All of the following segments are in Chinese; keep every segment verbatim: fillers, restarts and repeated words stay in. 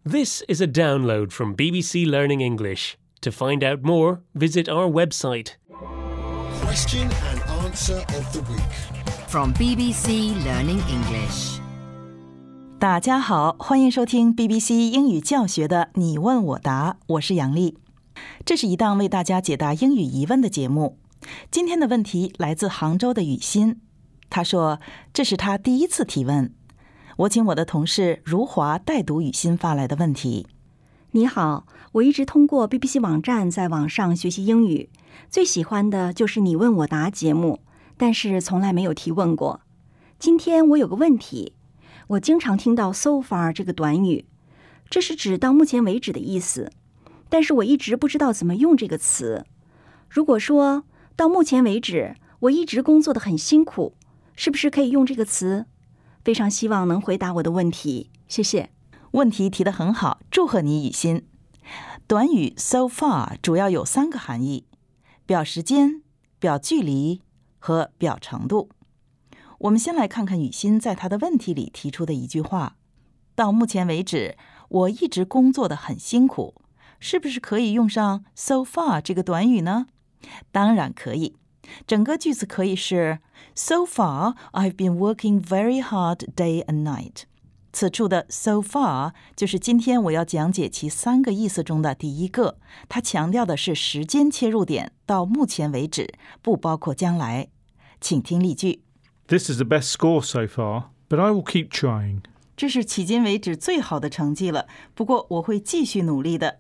This is a download from B B C Learning English. To find out more, visit our website. Question and answer of the week. From B B C Learning English. 大家好，欢迎收听 B B C 英语教学的你问我答，我是杨丽。这是一档为大家解答英语疑问的节目。今天的问题来自杭州的雨欣，她说这是她第一次提问。我请我的同事如华代读雨欣发来的问题。 你好，我一直通过 B B C 网站在网上学习英语，最喜欢的就是你问我答节目，但是从来没有提问过。今天我有个问题，我经常听到 so far 这个短语，这是指到目前为止的意思，但是我一直不知道怎么用这个词。如果说到目前为止我一直工作得很辛苦，是不是可以用这个词？非常希望能回答我的问题，谢谢。 问题提得很好，祝贺你雨欣。短语 so far 主要有三个含义，表时间、表距离和表程度。我们先来看看雨欣在她的问题里提出的一句话，到目前为止我一直工作得很辛苦，是不是可以用上 so far 这个短语呢？当然可以，整个句子可以是 So far, I've been working very hard day and night. 此处的 so far 就是今天我要讲解其三个意思中的第一个，它强调的是时间切入点，到目前为止，不包括将来。请听例句。 This is the best score so far, but I will keep trying. 这是迄今为止最好的成绩了，不过我会继续努力的。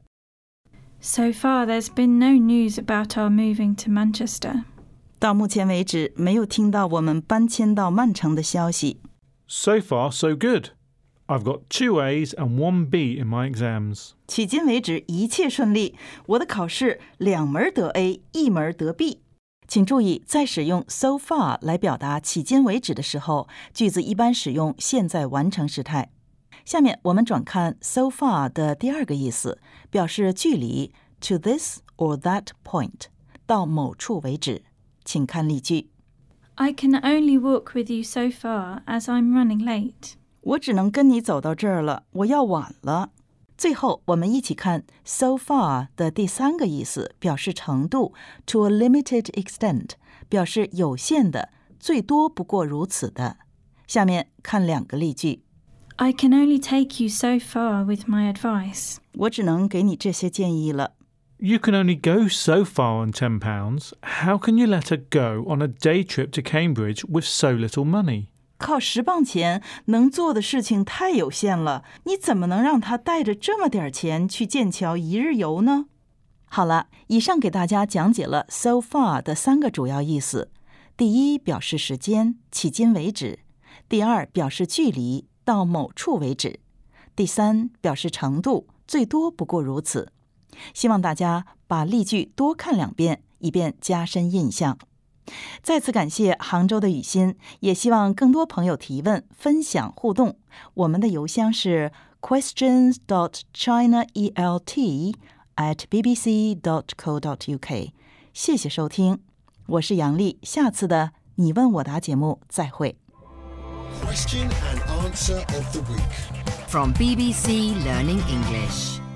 So far, there's been no news about our moving to Manchester. 到目前为止，没有听到我们搬迁到曼城的消息。 So far, so good. I've got two A's and one B in my exams. 迄今为止一切顺利，我的考试两门得 A， 一门得 B。请注意，在使用 so far 来表达迄今为止的时候，句子一般使用现在完成时态。下面我们转看 so far 的第二个意思，表示距离 to this or that point， 到某处为止。请看例句。 I can only walk with you so far as I'm running late. 我只能跟你走到这儿了，我要晚了。最后我们一起看 so far 的第三个意思，表示程度 to a limited extent， 表示有限的，最多不过如此的。下面看两个例句。 I can only take you so far with my advice. 我只能给你这些建议了。 You can only go so far on ten pounds. How can you let her go on a day trip to Cambridge with so little money? 靠十磅钱能做的事情太有限了，你怎么能让她带着这么点钱去剑桥一日游呢？好了，以上给大家讲解了 so far 的三个主要意思。第一，表示时间，迄今为止；第二，表示距离，到某处为止；第三，表示程度，最多不过如此。希望大家把例句多看两遍，以便加深印象。再次感谢杭州的雨欣，也希望更多朋友提问、分享、互动。我们的邮箱是 questions dot china elt at b b c dot co dot u k。 谢谢收听，我是杨丽，下次的你问我答节目再会。 Question and answer of the week. From B B C Learning English.